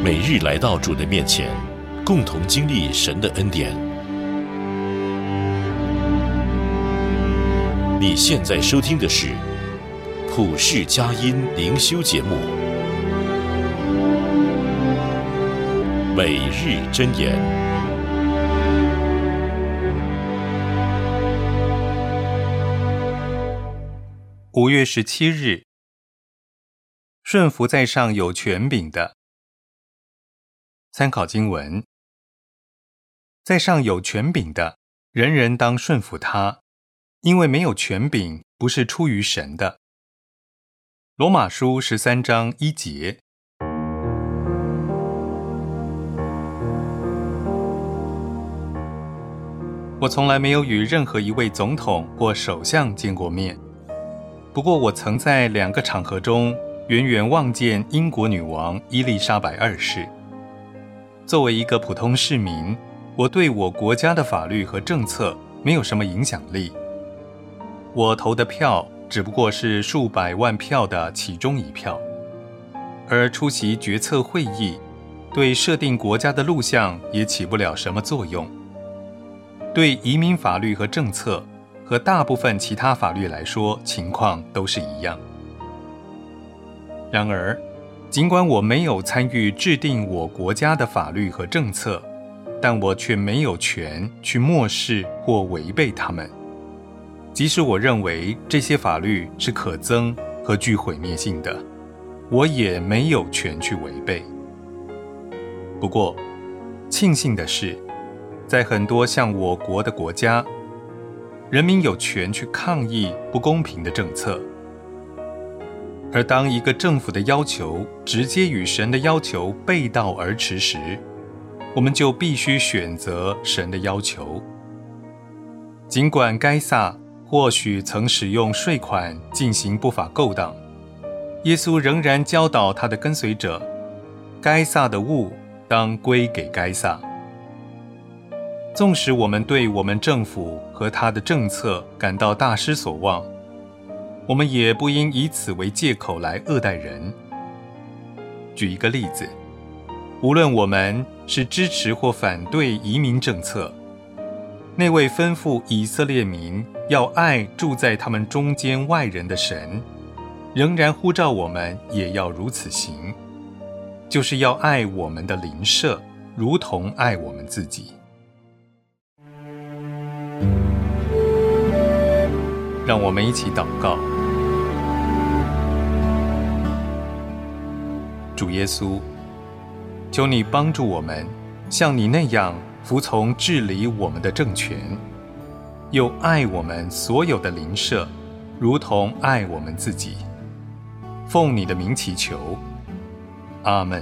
每日来到主的面前，共同经历神的恩典。你现在收听的是普世佳音灵修节目，每日箴言。 5月17日，顺服在上有权柄的。参考经文：在上有权柄的，人人当顺服他，因为没有权柄不是出于神的。罗马书13章1节。我从来没有与任何一位总统或首相见过面，不过我曾在2个场合中远远望见英国女王伊丽莎白2世。作为一个普通市民，我对我国家的法律和政策没有什么影响力。我投的票只不过是数百万票的其中一票，而出席决策会议对设定国家的路向也起不了什么作用。对移民法律和政策和大部分其他法律来说，情况都是一样。然而，尽管我没有参与制定我国家的法律和政策，但我却没有权去漠视或违背它们。即使我认为这些法律是可憎和具毁灭性的，我也没有权去违背。不过，庆幸的是，在很多像我国的国家，人民有权去抗议不公平的政策。而当一个政府的要求直接与神的要求背道而驰时，我们就必须选择神的要求。尽管该撒或许曾使用税款进行不法勾当，耶稣仍然教导他的跟随者，该撒的物当归给该撒。纵使我们对我们政府和他的政策感到大失所望，我们也不应以此为借口来恶待人。举一个例子，无论我们是支持或反对移民政策，那位吩咐以色列民要爱住在他们中间外人的神，仍然呼召我们也要如此行，就是要爱我们的邻舍，如同爱我们自己。让我们一起祷告。主耶稣，求你帮助我们像你那样服从治理我们的政权，又爱我们所有的邻舍，如同爱我们自己。奉你的名祈求，阿们。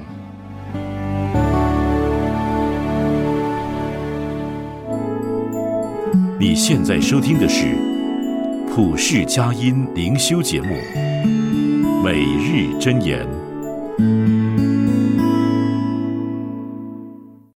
你现在收听的是普世佳音灵修节目，每日箴言。